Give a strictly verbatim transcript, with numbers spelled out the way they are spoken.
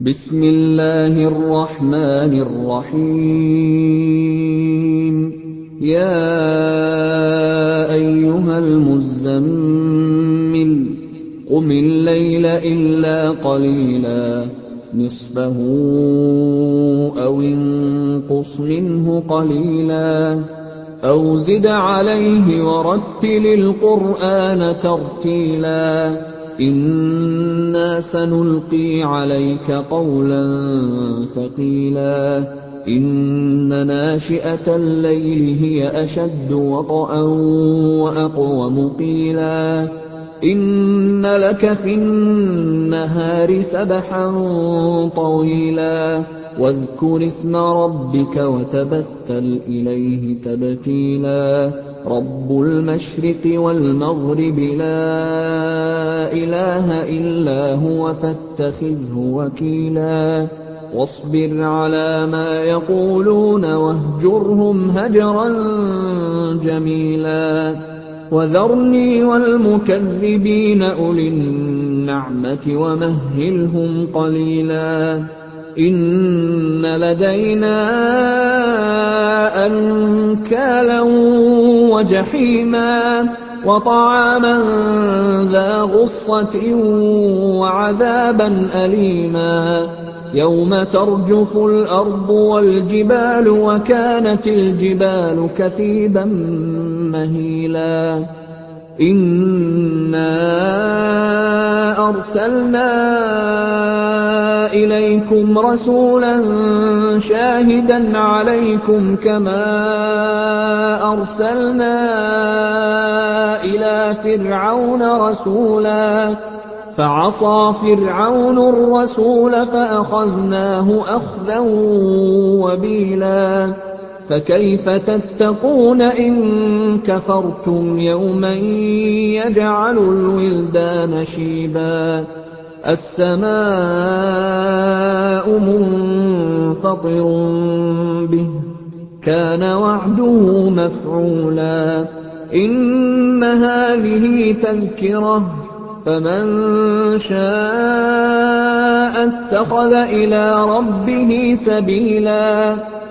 بسم الله الرحمن الرحيم يا أيها المزمل قم الليل إلا قليلا نصفه أو انقص منه قليلا أو زد عليه ورتل القرآن ترتيلا إنا سنلقي عليك قولا ثقيلا إن ناشئة الليل هي أشد وطئا وأقوم قيلا إن لك في النهار سبحا طويلا واذكر اسم ربك وتبتل إليه تبتيلا رب المشرق والمغرب لا إله إلا هو فاتخذه وكيلا واصبر على ما يقولون واهجرهم هجرا جميلا وذرني والمكذبين أولي النعمة ومهلهم قليلا إن لدينا أنكالا وجحيما وطعاما ذا غصة وعذابا أليما يوم ترجف الأرض والجبال وكانت الجبال كثيبا مهيلا إنا أرسلنا إليكم رسولا شاهدا عليكم كما أرسلنا إلى فرعون رسولا فعصى فرعون الرسول فأخذناه أخذا وبيلا فكيف تتقون إن كفرتم يوما يجعل الولدان شيبا السماء منفطر به كان وعده مفعولا إن هذه تذكرة فمن شاء اتخذ إلى ربه سبيلا